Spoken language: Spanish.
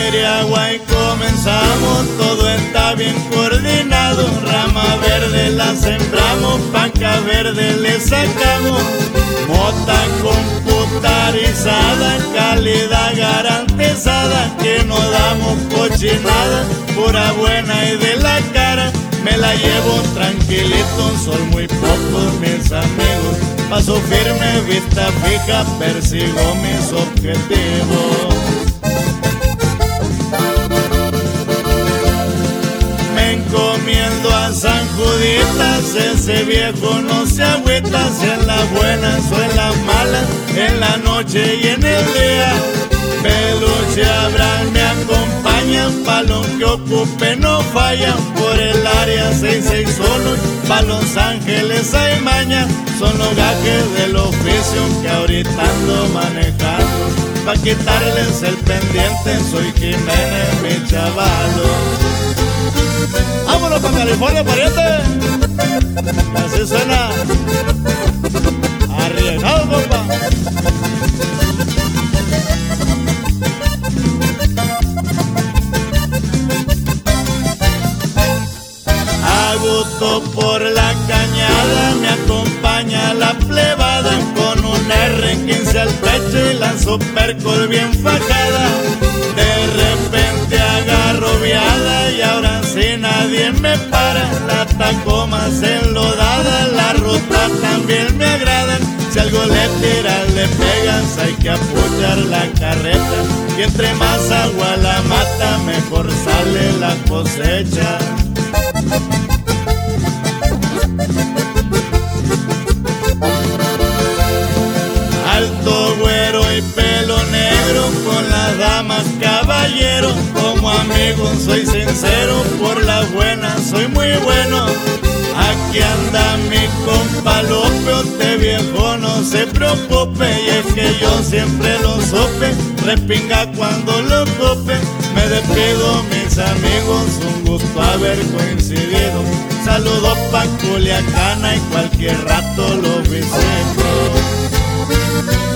aire, agua y comenzamos, todo está bien coordinado. Rama verde la sembramos, panca verde le sacamos. Mota computarizada, calidad garantizada, que no damos cochinada, pura buena y de la cara. Me la llevo tranquilito, son muy pocos mis amigos. Paso firme, vista fija, persigo mis objetivos. Me encomiendo a San Juditas, ese viejo no se agüita. Si en las buenas o en las malas, en la noche y en el día. Peluche Abraham me acompañan, pa' lo que ocupe no fallan. Por el área 661, pa' Los Ángeles hay maña. Son los gajes del oficio que ahorita ando manejando. Pa' quitarles el pendiente, soy Jiménez, mi chavalo. ¡Vámonos pa' California, pariente! Así suena. Arriesgado, compa. A gusto por la cañada me acompaña la plebada, con un R15 al pecho y la supercol bien fajada. De repente agarro viada y ahora sí nadie me para. La Tacoma enlodada, la ruta también me agrada. Si algo le tiras, le pegas, hay que apoyar la carreta. Y entre más agua la mata, mejor sale la cosecha. Alto, güero y pelo negro, con las damas caballero. Como amigo soy sincero, por las buenas soy muy bueno. Aquí anda mi compa Lope, este viejo no se preocupe. Y es que yo siempre lo supe, repinga cuando lo ocupe. Me despido mis amigos, un gusto haber coincidido. Saludos pa' Culiacana y cualquier rato lo visito.